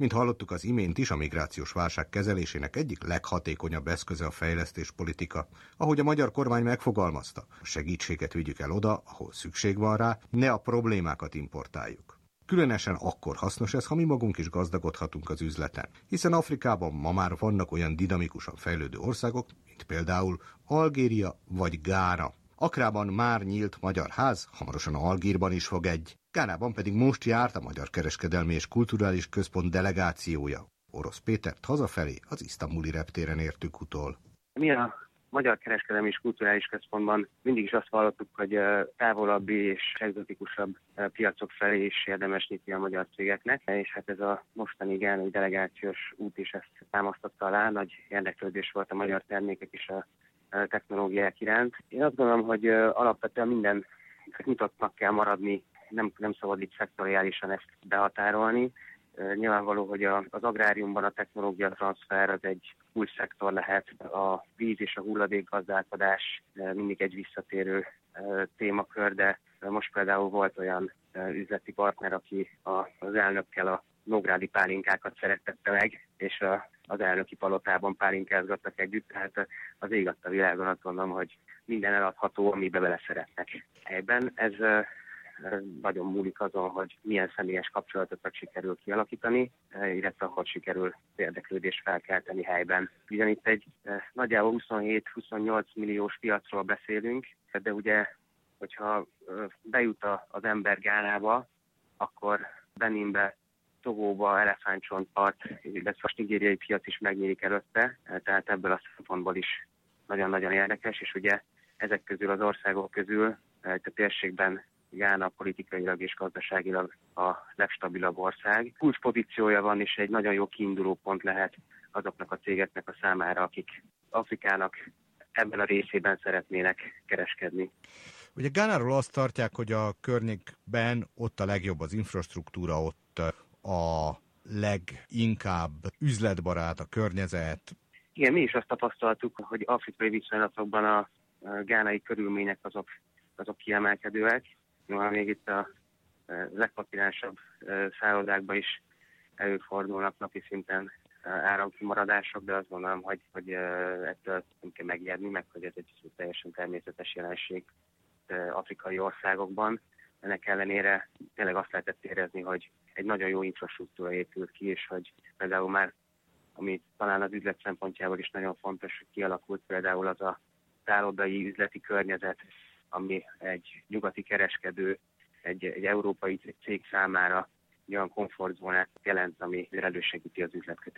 Mint hallottuk az imént is, a migrációs válság kezelésének egyik leghatékonyabb eszköze a fejlesztéspolitika. Ahogy a magyar kormány megfogalmazta, a segítséget vigyük el oda, ahol szükség van rá, ne a problémákat importáljuk. Különösen akkor hasznos ez, ha mi magunk is gazdagodhatunk az üzleten, hiszen Afrikában ma már vannak olyan dinamikusan fejlődő országok, mint például Algéria vagy Gána. Akrában már nyílt magyar ház, hamarosan Algírban is fog egy. Gánában pedig most járt a Magyar Kereskedelmi és Kulturális Központ delegációja. Orosz Pétert hazafelé az isztambuli reptéren értük utol. Mi a Magyar Kereskedelmi és Kulturális Központban mindig is azt hallottuk, hogy távolabbi és egzotikusabb piacok felé is érdemes nyitni a magyar cégeknek, és hát ez a mostani gánai delegációs út is ezt támasztotta alá, nagy érdeklődés volt a magyar termékek és a technológiák iránt. Én azt gondolom, hogy alapvetően minden nyitottnak kell maradni, nem szabad így szektoriálisan ezt behatárolni. Nyilvánvaló, hogy az agráriumban a technológia transfer az egy új szektor lehet, a víz és a hulladékgazdálkodás mindig egy visszatérő témakör, de most például volt olyan üzleti partner, aki az elnökkel a nógrádi pálinkákat szerettette meg, és az elnöki palotában pálinkázgattak együtt, tehát az ég adta világon azt mondom, hogy minden eladható, amibe bele szeretnek. Ebben ez nagyon múlik azon, hogy milyen személyes kapcsolatokat sikerül kialakítani, illetve hogy sikerül érdeklődést felkelteni helyben. Ugyan itt egy nagyjából 27-28 milliós piacról beszélünk, de ugye, hogyha bejut az ember Gánába, akkor Beninbe, Togóba, Elefántcsontpart, illetve a nigériai piac is megnyílik előtte, tehát ebből a szempontból is nagyon-nagyon érdekes, és ugye ezek közül az országok közül a térségben Gána politikailag és gazdaságilag a legstabilabb ország. Kulcspozíciója van, és egy nagyon jó kiinduló pont lehet azoknak a cégeknek a számára, akik Afrikának ebben a részében szeretnének kereskedni. Ugye Gánáról azt tartják, hogy a környékben ott a legjobb az infrastruktúra, ott a leginkább üzletbarát a környezet. Igen, mi is azt tapasztaltuk, hogy afrikai viszonylatokban a gánai körülmények azok kiemelkedőek. Még itt a legpatinánsabb szállodákban is előfordulnak napi szinten áramkimaradások, de azt gondolom, hogy ettől nem kell megijedni, meg hogy ez egy teljesen természetes jelenség afrikai országokban. Ennek ellenére tényleg azt lehetett érezni, hogy egy nagyon jó infrastruktúra épült ki, és hogy például már, ami talán az üzlet szempontjából is nagyon fontos, hogy kialakult például az a szállodai üzleti környezet, ami egy nyugati kereskedő, egy európai cég számára olyan komfortzónát jelent, ami elősegíti az üzletkötéseket.